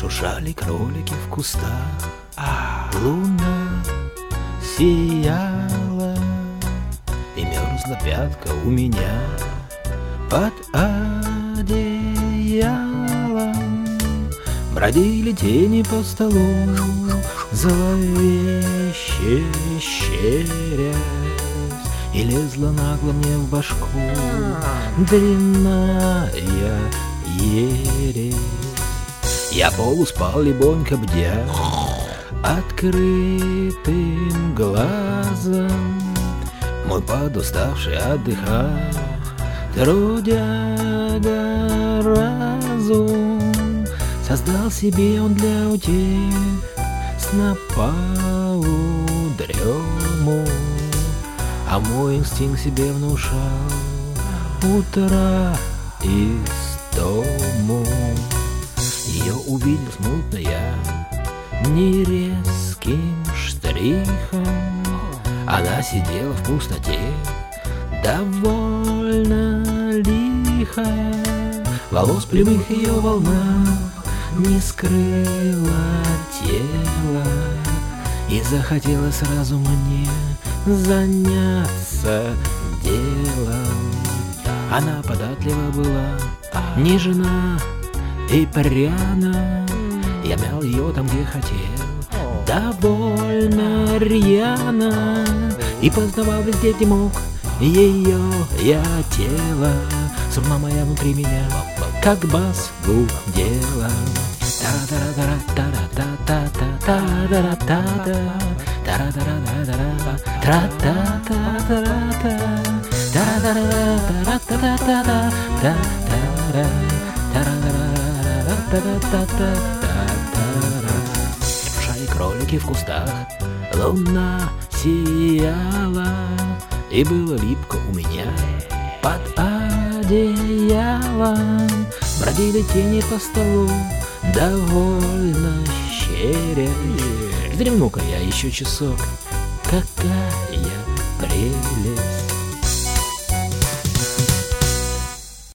Шуршали кролики в кустах, луна сияла, и мерзла пятка у меня под одеялом. Бродили тени по столу, зловеще щерясь, и лезла нагло мне в башку длинная ересь. Я полуспал, легонько бдя открытым глазом. Мой подуставший отдыхал трудяга разум. Создал себе он для утех снопа удрему, а мой инстинкт себе внушал утра истому. Ее увидел смутно я не резким штрихом. Она сидела в пустоте довольно лихо. Волос прямых ее волнах не скрыла тело, и захотела сразу мне заняться делом. Она податлива была, нежна и пряна. Я мял ее там, где хотел, довольно рьяно, и познавал везде, где мог, ее я тело. Струна моя внутри меня, как бас гудела. Шуршали кролики в кустах, луна сияла, и было липко у меня под одеялом. Бродили тени по столу, довольно щерясь. Вздремну-ка я еще часок, какая прелесть.